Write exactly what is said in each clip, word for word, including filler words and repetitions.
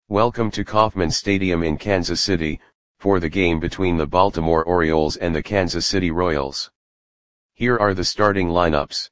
Welcome to Kauffman Stadium in Kansas City, for the game between the Baltimore Orioles and the Kansas City Royals. Here are the starting lineups.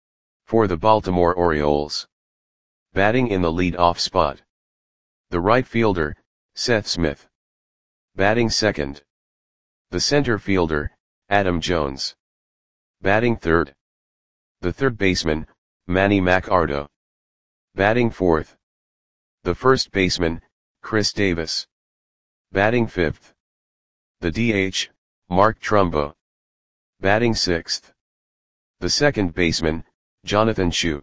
For the Baltimore Orioles. Batting in the lead-off spot. The right fielder, Seth Smith. Batting second. The center fielder, Adam Jones. Batting third. The third baseman, Manny Machado. Batting fourth. The first baseman, Chris Davis. Batting fifth. The D H, Mark Trumbo. Batting sixth. The second baseman, Jonathan Schoop.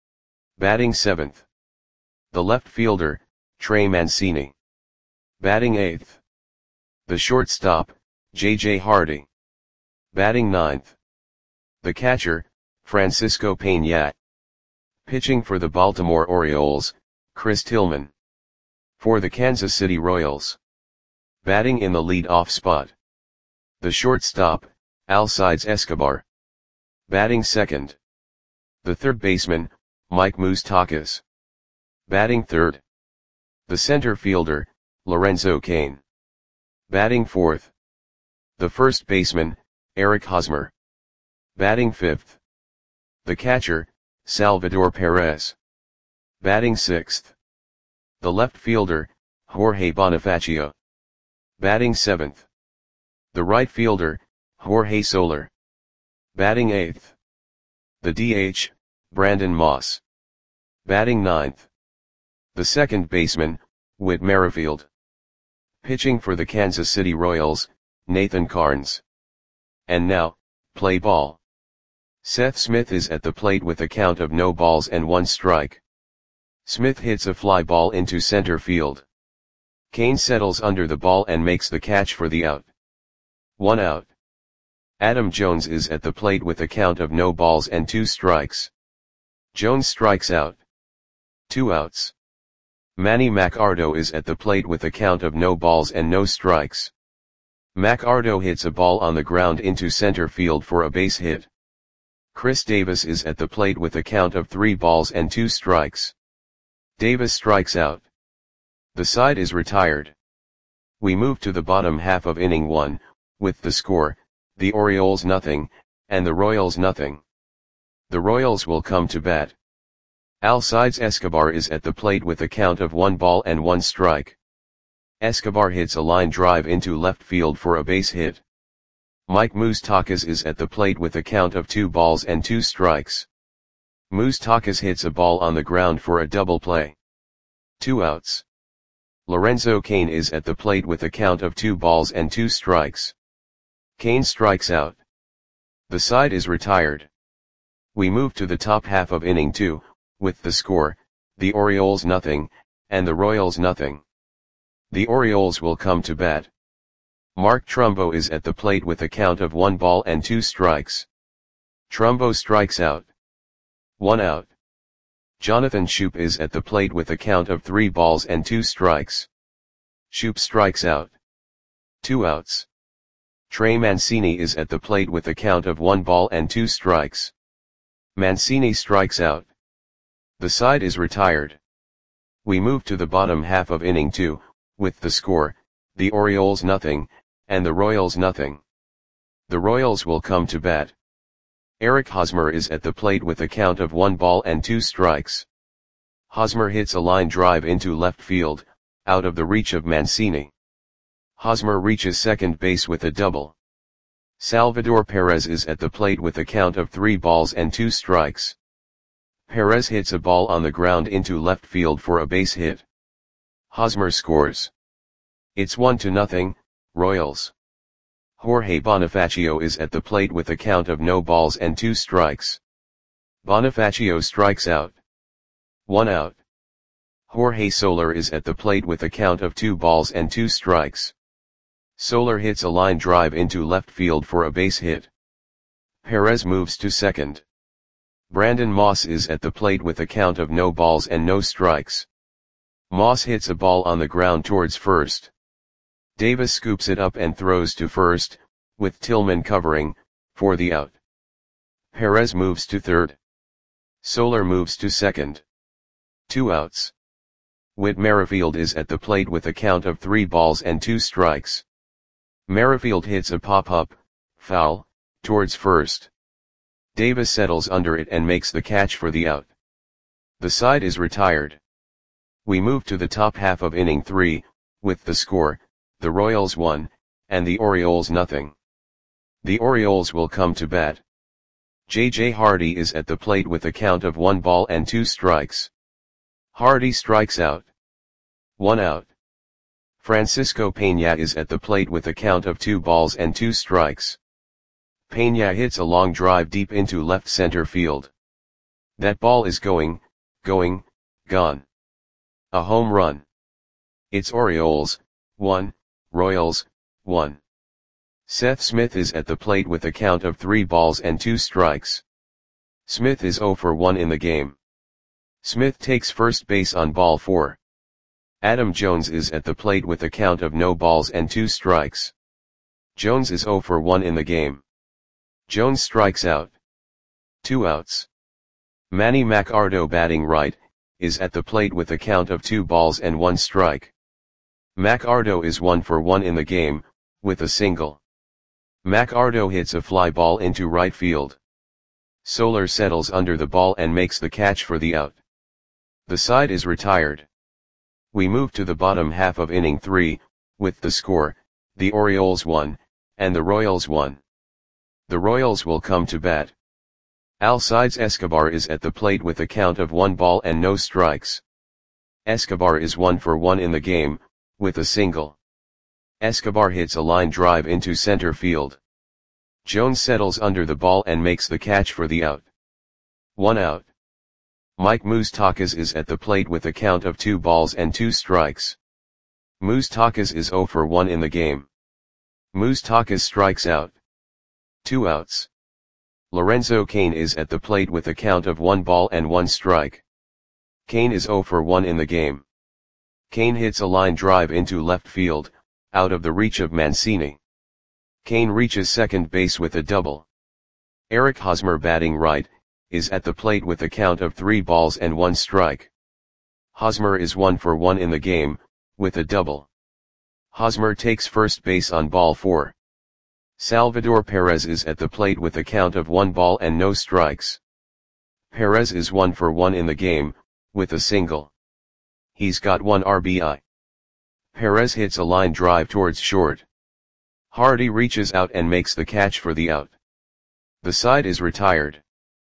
Batting seventh. The left fielder, Trey Mancini. Batting eighth. The shortstop, J J Hardy. Batting ninth. The catcher, Francisco Peña. Pitching for the Baltimore Orioles, Chris Tillman. For the Kansas City Royals. Batting in the lead-off spot. The shortstop, Alcides Escobar. Batting second. The third baseman, Mike Moustakas. Batting third. The center fielder, Lorenzo Cain. Batting fourth. The first baseman, Eric Hosmer. Batting fifth. The catcher, Salvador Perez. Batting sixth. The left fielder, Jorge Bonifacio. Batting seventh. The right fielder, Jorge Soler. Batting eighth. The D H, Brandon Moss. Batting ninth. The second baseman, Whit Merrifield. Pitching for the Kansas City Royals, Nathan Carnes. And now, play ball. Seth Smith is at the plate with a count of no balls and one strike. Smith hits a fly ball into center field. Cain settles under the ball and makes the catch for the out. One out. Adam Jones is at the plate with a count of no balls and two strikes. Jones strikes out. Two outs. Manny Machado is at the plate with a count of no balls and no strikes. Machado hits a ball on the ground into center field for a base hit. Chris Davis is at the plate with a count of three balls and two strikes. Davis strikes out. The side is retired. We move to the bottom half of inning one, with the score, the Orioles nothing, and the Royals nothing. The Royals will come to bat. Alcides Escobar is at the plate with a count of one ball and one strike. Escobar hits a line drive into left field for a base hit. Mike Moustakas is at the plate with a count of two balls and two strikes. Moustakas hits a ball on the ground for a double play. Two outs. Lorenzo Cain is at the plate with a count of two balls and two strikes. Cain strikes out. The side is retired. We move to the top half of inning two, with the score, the Orioles nothing, and the Royals nothing. The Orioles will come to bat. Mark Trumbo is at the plate with a count of one ball and two strikes. Trumbo strikes out. One out. Jonathan Schoop is at the plate with a count of three balls and two strikes. Schoop strikes out. Two outs. Trey Mancini is at the plate with a count of one ball and two strikes. Mancini strikes out. The side is retired. We move to the bottom half of inning two, with the score, the Orioles nothing, and the Royals nothing. The Royals will come to bat. Eric Hosmer is at the plate with a count of one ball and two strikes. Hosmer hits a line drive into left field, out of the reach of Mancini. Hosmer reaches second base with a double. Salvador Perez is at the plate with a count of three balls and two strikes. Perez hits a ball on the ground into left field for a base hit. Hosmer scores. It's one to nothing, Royals. Jorge Bonifacio is at the plate with a count of no balls and two strikes. Bonifacio strikes out. One out. Jorge Soler is at the plate with a count of two balls and two strikes. Soler hits a line drive into left field for a base hit. Perez moves to second. Brandon Moss is at the plate with a count of no balls and no strikes. Moss hits a ball on the ground towards first. Davis scoops it up and throws to first, with Tillman covering, for the out. Perez moves to third. Soler moves to second. Two outs. Whit Merrifield is at the plate with a count of three balls and two strikes. Merrifield hits a pop-up, foul, towards first. Davis settles under it and makes the catch for the out. The side is retired. We move to the top half of inning three, with the score, the Royals one, and the Orioles nothing. The Orioles will come to bat. J J Hardy is at the plate with a count of one ball and two strikes. Hardy strikes out. One out. Francisco Peña is at the plate with a count of two balls and two strikes. Peña hits a long drive deep into left center field. That ball is going, going, gone. A home run. It's Orioles, one, Royals, one. Seth Smith is at the plate with a count of three balls and two strikes. Smith is oh for one in the game. Smith takes first base on ball four. Adam Jones is at the plate with a count of no balls and two strikes. Jones is oh for one in the game. Jones strikes out. Two outs. Manny Machado batting right, is at the plate with a count of two balls and one strike. Machado is one for one in the game, with a single. Machado hits a fly ball into right field. Soler settles under the ball and makes the catch for the out. The side is retired. We move to the bottom half of inning three, with the score, the Orioles one, and the Royals one. The Royals will come to bat. Alcides Escobar is at the plate with a count of one ball and no strikes. Escobar is one for one in the game, with a single. Escobar hits a line drive into center field. Jones settles under the ball and makes the catch for the out. One out. Mike Moustakas is at the plate with a count of two balls and two strikes. Moustakas is oh for one in the game. Moustakas strikes out. Two outs. Lorenzo Cain is at the plate with a count of one ball and one strike. Cain is oh for one in the game. Cain hits a line drive into left field, out of the reach of Mancini. Cain reaches second base with a double. Eric Hosmer batting right, is at the plate with a count of three balls and one strike. Hosmer is one for one in the game, with a double. Hosmer takes first base on ball four. Salvador Perez is at the plate with a count of one ball and no strikes. Perez is one for one in the game, with a single. He's got one R B I. Perez hits a line drive towards short. Hardy reaches out and makes the catch for the out. The side is retired.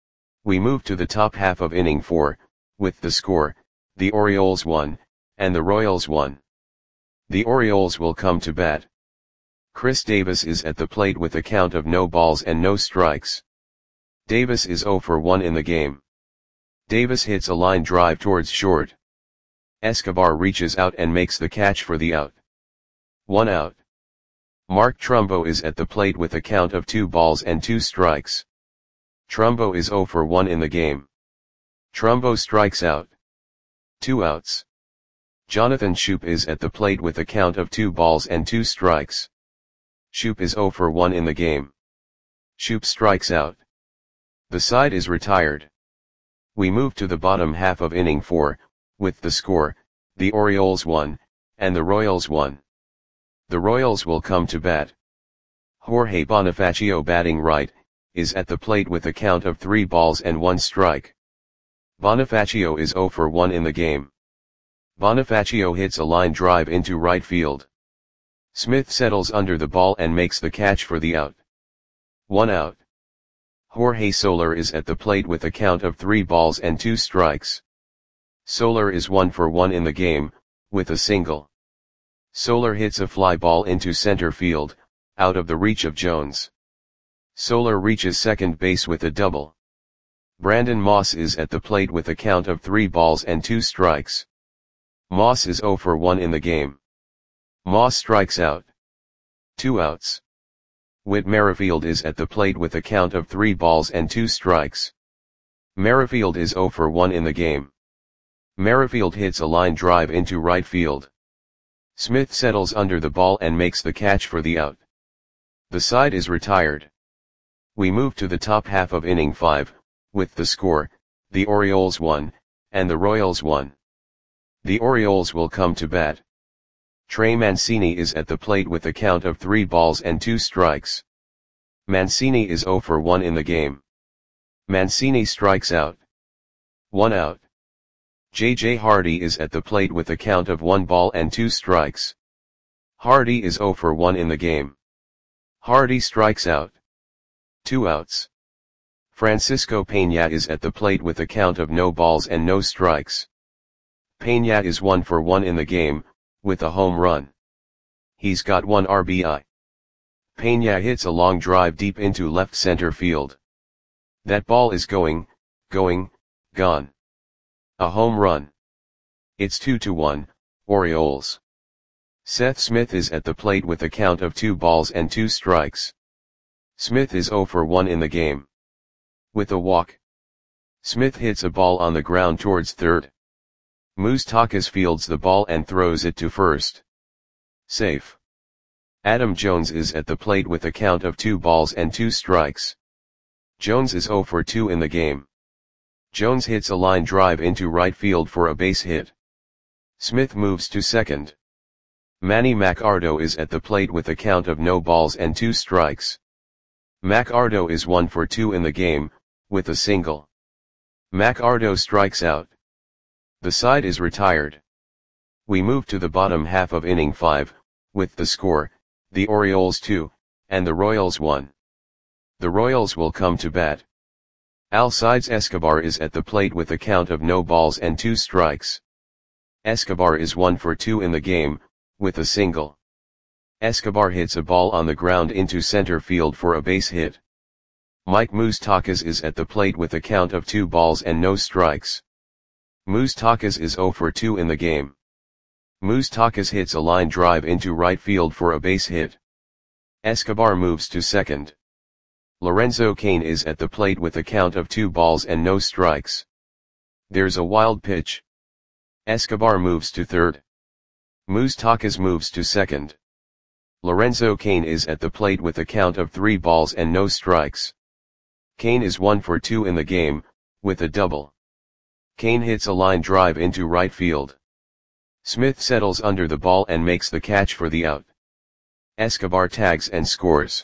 We move to the top half of inning four, with the score, the Orioles one, and the Royals one. The Orioles will come to bat. Chris Davis is at the plate with a count of no balls and no strikes. Davis is oh for one in the game. Davis hits a line drive towards short. Escobar reaches out and makes the catch for the out. One out. Mark Trumbo is at the plate with a count of two balls and two strikes. Trumbo is oh for one in the game. Trumbo strikes out. Two outs. Jonathan Schoop is at the plate with a count of two balls and two strikes. Schoop is oh for one in the game. Schoop strikes out. The side is retired. We move to the bottom half of inning four, with the score, the Orioles one, and the Royals one. The Royals will come to bat. Jorge Bonifacio batting right, is at the plate with a count of three balls and one strike. Bonifacio is oh for one in the game. Bonifacio hits a line drive into right field. Smith settles under the ball and makes the catch for the out. One out. Jorge Soler is at the plate with a count of three balls and two strikes. Soler is one for one in the game, with a single. Soler hits a fly ball into center field, out of the reach of Jones. Soler reaches second base with a double. Brandon Moss is at the plate with a count of three balls and two strikes. Moss is oh for one in the game. Moss strikes out. Two outs. Whit Merrifield is at the plate with a count of three balls and two strikes. Merrifield is oh for one in the game. Merrifield hits a line drive into right field. Smith settles under the ball and makes the catch for the out. The side is retired. We move to the top half of inning five, with the score, the Orioles one, and the Royals one. The Orioles will come to bat. Trey Mancini is at the plate with a count of three balls and two strikes. Mancini is zero for one in the game. Mancini strikes out. One out. J J Hardy is at the plate with a count of one ball and two strikes. Hardy is zero for one in the game. Hardy strikes out. Two outs. Francisco Peña is at the plate with a count of no balls and no strikes. Peña is one for one in the game, with a home run. He's got one R B I. Peña hits a long drive deep into left center field. That ball is going, going, gone. A home run. It's two to one, Orioles. Seth Smith is at the plate with a count of two balls and two strikes. Smith is zero for one in the game. With a walk. Smith hits a ball on the ground towards third. Moustakas fields the ball and throws it to first. Safe. Adam Jones is at the plate with a count of two balls and two strikes. Jones is zero for two in the game. Jones hits a line drive into right field for a base hit. Smith moves to second. Manny Machado is at the plate with a count of no balls and two strikes. Machado is one for two in the game, with a single. Machado strikes out. The side is retired. We move to the bottom half of inning five, with the score, the Orioles two, and the Royals one. The Royals will come to bat. Alcides Escobar is at the plate with a count of no balls and two strikes. Escobar is one for two in the game, with a single. Escobar hits a ball on the ground into center field for a base hit. Mike Moustakas is at the plate with a count of two balls and no strikes. Moustakas is zero for two in the game. Moustakas hits a line drive into right field for a base hit. Escobar moves to second. Lorenzo Cain is at the plate with a count of two balls and no strikes. There's a wild pitch. Escobar moves to third. Moustakas moves to second. Lorenzo Cain is at the plate with a count of three balls and no strikes. Cain is one for two in the game, with a double. Cain hits a line drive into right field. Smith settles under the ball and makes the catch for the out. Escobar tags and scores.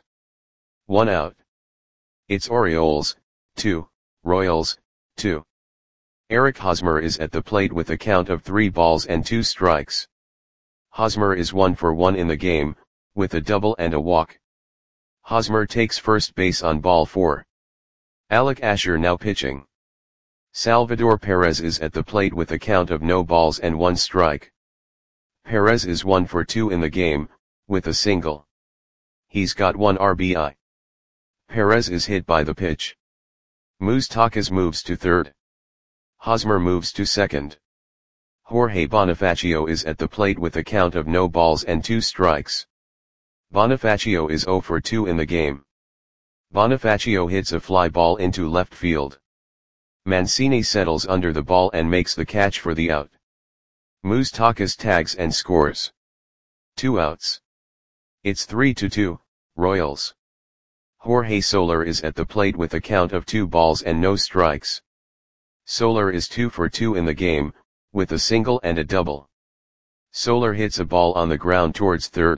One out. It's Orioles, two, Royals, two. Eric Hosmer is at the plate with a count of three balls and two strikes. Hosmer is one for one in the game, with a double and a walk. Hosmer takes first base on ball four. Alec Asher now pitching. Salvador Perez is at the plate with a count of no balls and one strike. Perez is one for two in the game, with a single. He's got one R B I. Perez is hit by the pitch. Moustakas moves to third. Hosmer moves to second. Jorge Bonifacio is at the plate with a count of no balls and two strikes. Bonifacio is zero for two in the game. Bonifacio hits a fly ball into left field. Mancini settles under the ball and makes the catch for the out. Moustakas tags and scores. Two outs. It's three to two, Royals. Jorge Soler is at the plate with a count of two balls and no strikes. Soler is two for two in the game, with a single and a double. Soler hits a ball on the ground towards third.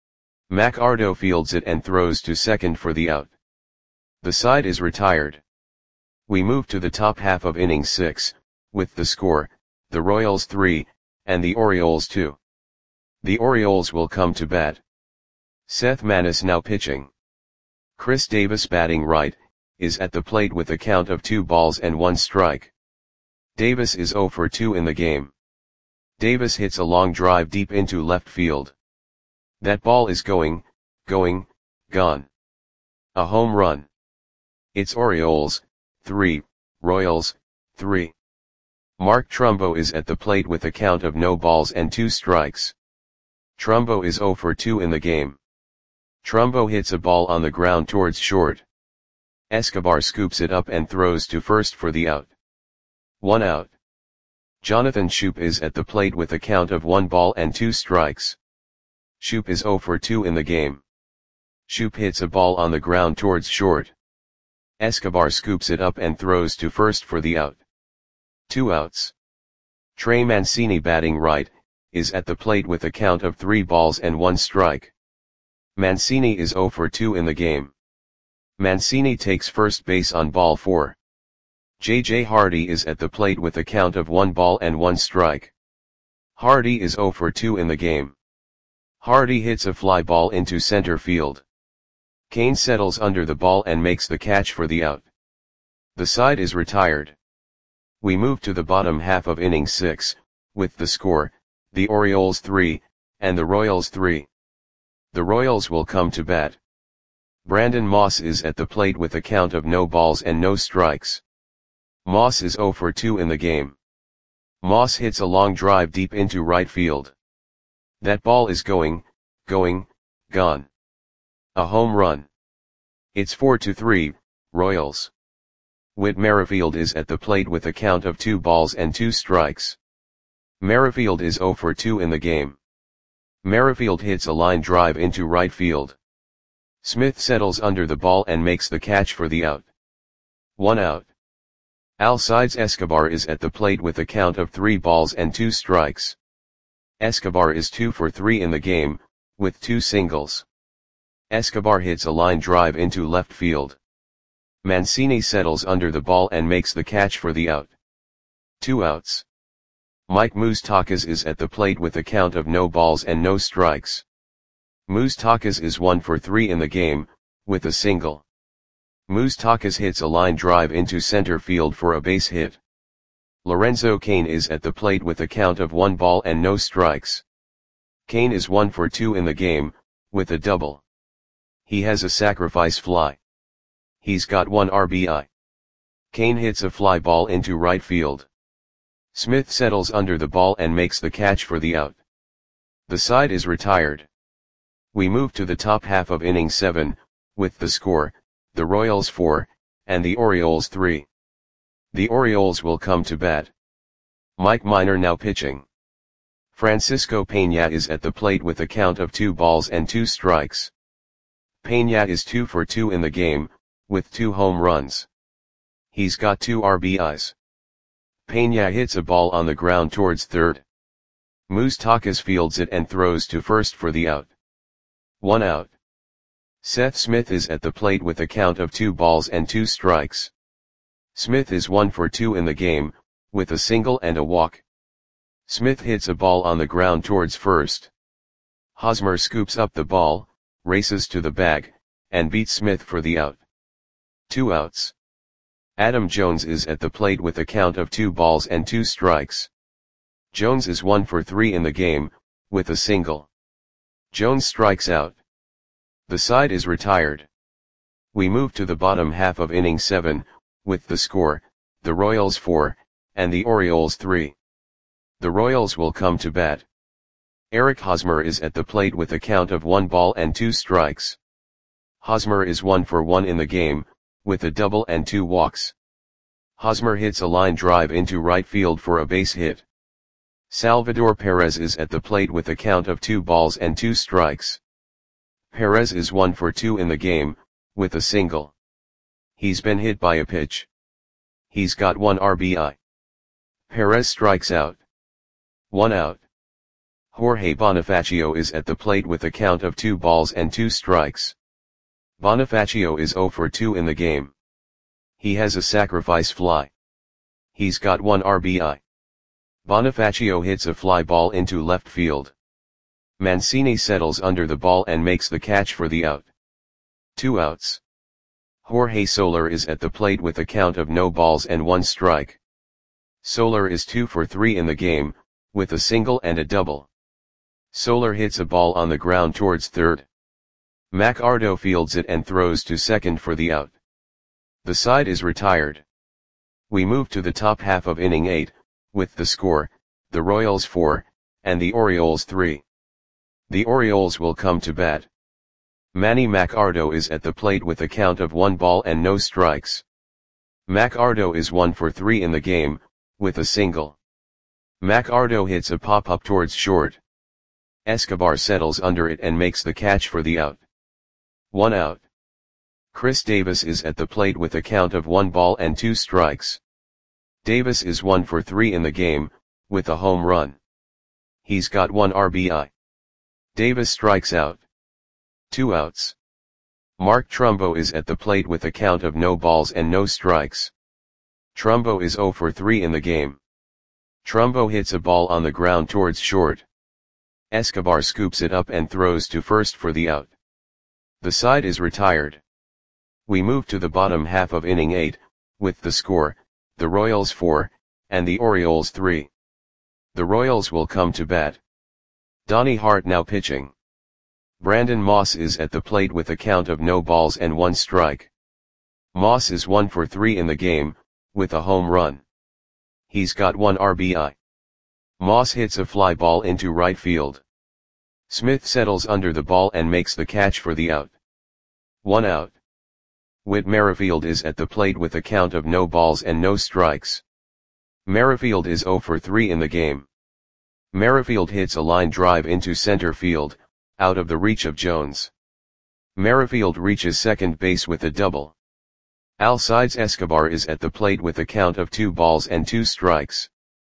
Machado fields it and throws to second for the out. The side is retired. We move to the top half of inning six, with the score, the Royals three, and the Orioles two. The Orioles will come to bat. Seth Maness now pitching. Chris Davis batting right, is at the plate with a count of two balls and one strike. Davis is zero for two in the game. Davis hits a long drive deep into left field. That ball is going, going, gone. A home run. It's Orioles, three, Royals, three. Mark Trumbo is at the plate with a count of no balls and two strikes. Trumbo is zero for two in the game. Trumbo hits a ball on the ground towards short. Escobar scoops it up and throws to first for the out. One out. Jonathan Schoop is at the plate with a count of one ball and two strikes. Schoop is zero for two in the game. Schoop hits a ball on the ground towards short. Escobar scoops it up and throws to first for the out. Two outs. Trey Mancini batting right, is at the plate with a count of three balls and one strike. Mancini is zero for two in the game. Mancini takes first base on ball four. J J Hardy is at the plate with a count of one ball and one strike. Hardy is zero for two in the game. Hardy hits a fly ball into center field. Cain settles under the ball and makes the catch for the out. The side is retired. We move to the bottom half of inning six, with the score, the Orioles three, and the Royals three. The Royals will come to bat. Brandon Moss is at the plate with a count of no balls and no strikes. Moss is zero for two in the game. Moss hits a long drive deep into right field. That ball is going, going, gone. A home run. It's four to three, Royals. Whit Merrifield is at the plate with a count of two balls and two strikes. Merrifield is zero for two in the game. Merrifield hits a line drive into right field. Smith settles under the ball and makes the catch for the out. One out. Alcides Escobar is at the plate with a count of three balls and two strikes. Escobar is two for three in the game, with two singles. Escobar hits a line drive into left field. Mancini settles under the ball and makes the catch for the out. Two outs. Mike Moustakas is at the plate with a count of no balls and no strikes. Moustakas is one for three in the game, with a single. Moustakas hits a line drive into center field for a base hit. Lorenzo Cain is at the plate with a count of one ball and no strikes. Cain is one for two in the game, with a double. He has a sacrifice fly. He's got one R B I. Cain hits a fly ball into right field. Smith settles under the ball and makes the catch for the out. The side is retired. We move to the top half of inning seven, with the score, the Royals four, and the Orioles three. The Orioles will come to bat. Mike Minor now pitching. Francisco Peña is at the plate with a count of two balls and two strikes. Peña is two for two in the game, with two home runs. He's got two R B Is. Peña hits a ball on the ground towards third. Moustakas fields it and throws to first for the out. One out. Seth Smith is at the plate with a count of two balls and two strikes. Smith is one for two in the game, with a single and a walk. Smith hits a ball on the ground towards first. Hosmer scoops up the ball, races to the bag, and beats Smith for the out. Two outs. Adam Jones is at the plate with a count of two balls and two strikes. Jones is one for three in the game, with a single. Jones strikes out. The side is retired. We move to the bottom half of inning seven, with the score, the Royals four, and the Orioles three. The Royals will come to bat. Eric Hosmer is at the plate with a count of one ball and two strikes. Hosmer is one for one in the game, with a double and two walks. Hosmer hits a line drive into right field for a base hit. Salvador Perez is at the plate with a count of two balls and two strikes. Perez is one for two in the game, with a single. He's been hit by a pitch. He's got one R B I. Perez strikes out. One out. Jorge Bonifacio is at the plate with a count of two balls and two strikes. Bonifacio is zero for two in the game. He has a sacrifice fly. He's got one R B I. Bonifacio hits a fly ball into left field. Mancini settles under the ball and makes the catch for the out. Two outs. Jorge Soler is at the plate with a count of no balls and one strike. Soler is two for three in the game, with a single and a double. Soler hits a ball on the ground towards third. McArdo fields it and throws to second for the out. The side is retired. We move to the top half of inning eight, with the score, the Royals four, and the Orioles three. The Orioles will come to bat. Manny McArdo is at the plate with a count of one ball and no strikes. McArdo is one for three in the game, with a single. McArdo hits a pop-up towards short. Escobar settles under it and makes the catch for the out. One out. Chris Davis is at the plate with a count of one ball and two strikes. Davis is one for three in the game, with a home run. He's got one R B I. Davis strikes out. Two outs. Mark Trumbo is at the plate with a count of no balls and no strikes. Trumbo is oh for three in the game. Trumbo hits a ball on the ground towards short. Escobar scoops it up and throws to first for the out. The side is retired. We move to the bottom half of inning eight, with the score, the Royals four, and the Orioles three. The Royals will come to bat. Donnie Hart now pitching. Brandon Moss is at the plate with a count of no balls and one strike. Moss is one for three in the game, with a home run. He's got one R B I. Moss hits a fly ball into right field. Smith settles under the ball and makes the catch for the out. One out. Whit Merrifield is at the plate with a count of no balls and no strikes. Merrifield is oh for three in the game. Merrifield hits a line drive into center field, out of the reach of Jones. Merrifield reaches second base with a double. Alcides Escobar is at the plate with a count of two balls and two strikes.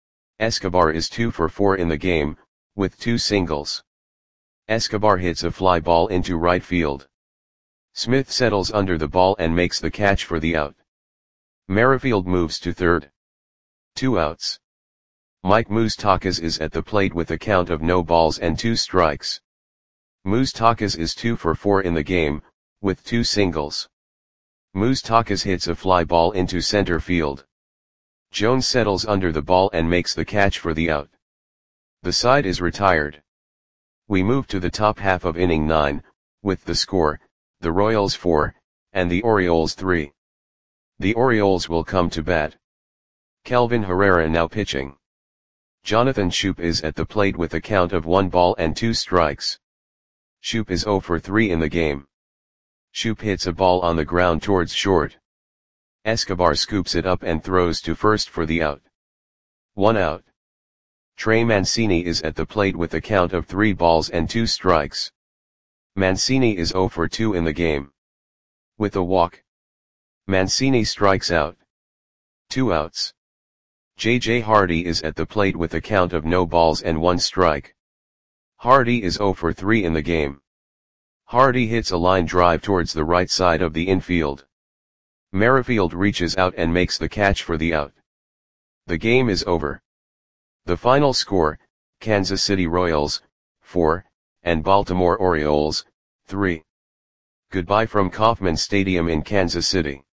Escobar is two for four in the game, with two singles. Escobar hits a fly ball into right field. Smith settles under the ball and makes the catch for the out. Merrifield moves to third. Two outs. Mike Moustakas is at the plate with a count of no balls and two strikes. Moustakas is two for four in the game, with two singles. Moustakas hits a fly ball into center field. Jones settles under the ball and makes the catch for the out. The side is retired. We move to the top half of inning nine, with the score, the Royals four, and the Orioles three. The Orioles will come to bat. Kelvin Herrera now pitching. Jonathan Schoop is at the plate with a count of one ball and two strikes. Schoop is oh for three in the game. Schoop hits a ball on the ground towards short. Escobar scoops it up and throws to first for the out. One out. Trey Mancini is at the plate with a count of three balls and two strikes. Mancini is oh for two in the game. With a walk. Mancini strikes out. Two outs. J J Hardy is at the plate with a count of no balls and one strike. Hardy is oh for three in the game. Hardy hits a line drive towards the right side of the infield. Merrifield reaches out and makes the catch for the out. The game is over. The final score, Kansas City Royals, four, and Baltimore Orioles, three. Goodbye from Kauffman Stadium in Kansas City.